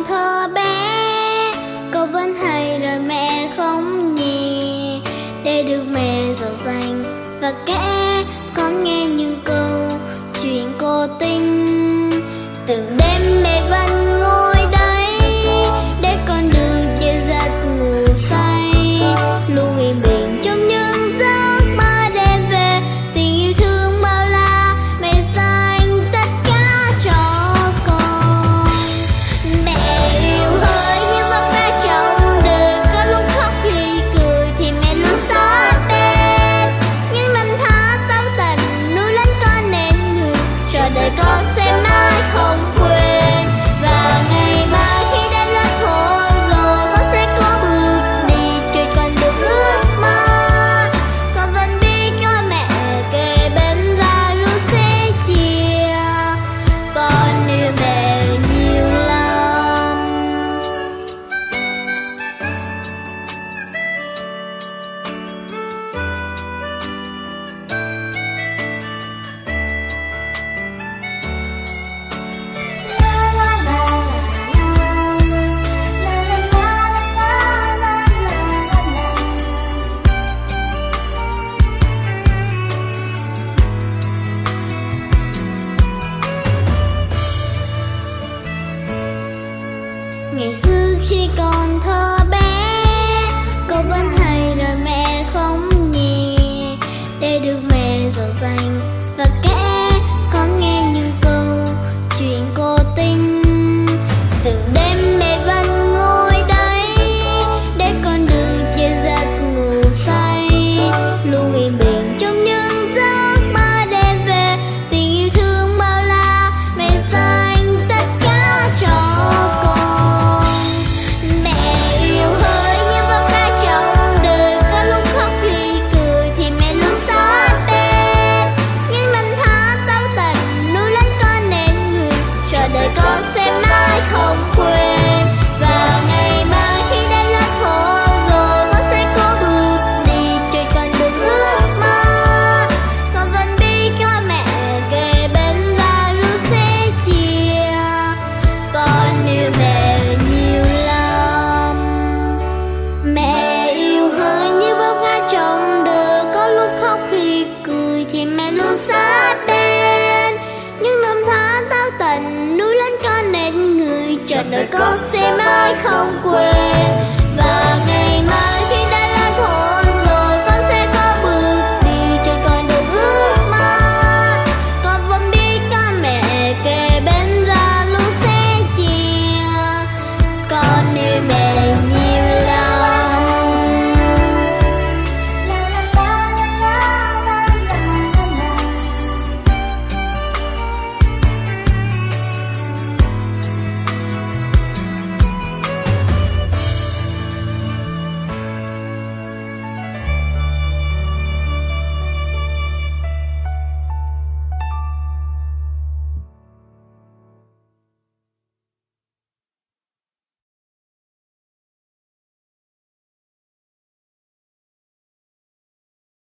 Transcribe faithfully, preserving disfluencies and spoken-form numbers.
thơ bé, cô vẫn hay đòi mẹ không nhì, để được mẹ dỗ dành và kể con nghe những câu chuyện cô tình. Từng đêm mẹ vẫn ngồi đấy để con được chia giấc ngủ say, luôn yên bình trong những giấc mơ đêm về. Tình yêu thương bao la, mẹ dành tất cả cho con. Mẹ yêu hỡi như vấp ngã trong đời, có lúc khóc khi cười thì mẹ luôn sát bên. Những năm tháng tao tận nuôi lớn con nên người, cho đời con sẽ mãi không quên. Và ngày mai khi đến lớp hồ rồi, con sẽ có bước đi chơi con đường ước mơ. Con vẫn biết có mẹ kề bên và luôn sẽ chia. Con yêu mẹ nhiều lắm. Ngày xưa khi còn thơ bé, cô vẫn hay đòi mẹ không nhì, để được mẹ dỗ dành và kể con nghe những câu chuyện cô tình. Từng đêm mẹ vẫn ngồi đấy để con được chia giấc ngủ say, luôn yên bình trong những giấc mơ đêm về. Tình yêu thương bao la, mẹ dành tất cả cho con. Mẹ yêu hỡi như vấp ngã trong đời, có lúc khóc khi cười thì mẹ luôn sát bên. Những năm tháng tao tận nuôi lớn con nên người, cho đời con sẽ mãi không quên. Và ngày mai khi đến lớp hồ rồi, con sẽ có bước đi chơi con đường ước mơ. Con vẫn biết có mẹ kề bên và luôn sẽ chia. Con yêu mẹ nhiều lắm. Mẹ yêu hỡi như vấp ngã trong đời, có lúc khóc khi cười thì mẹ luôn sát bên. Những năm tháng tao tận nuôi lớn con nên người, cho đời con sẽ mãi không quên.